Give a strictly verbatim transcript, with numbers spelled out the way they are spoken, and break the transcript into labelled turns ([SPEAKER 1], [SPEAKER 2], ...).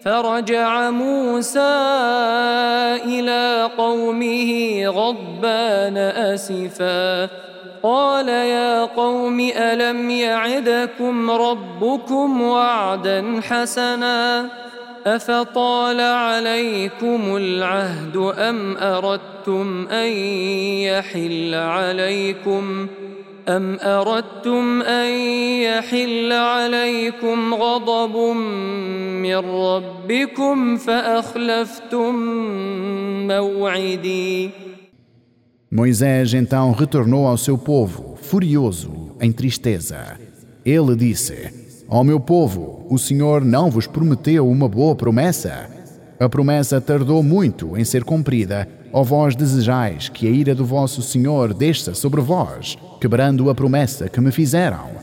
[SPEAKER 1] فرجع موسى إلى قومه غضبان أسفا قال يا قوم ألم يعدكم ربكم وعدا حسنا أفطال عليكم العهد أم أردتم أن يحل عليكم أم أردتم أن يحل عليكم غضب من ربكم فأخلفتم موعدي.
[SPEAKER 2] Moisés então retornou ao seu povo, furioso, em tristeza. Ele disse: Ó meu povo, o Senhor não vos prometeu uma boa promessa? A promessa tardou muito em ser cumprida, ou vós desejais que a ira do vosso Senhor desça sobre vós, quebrando a promessa que me fizeram?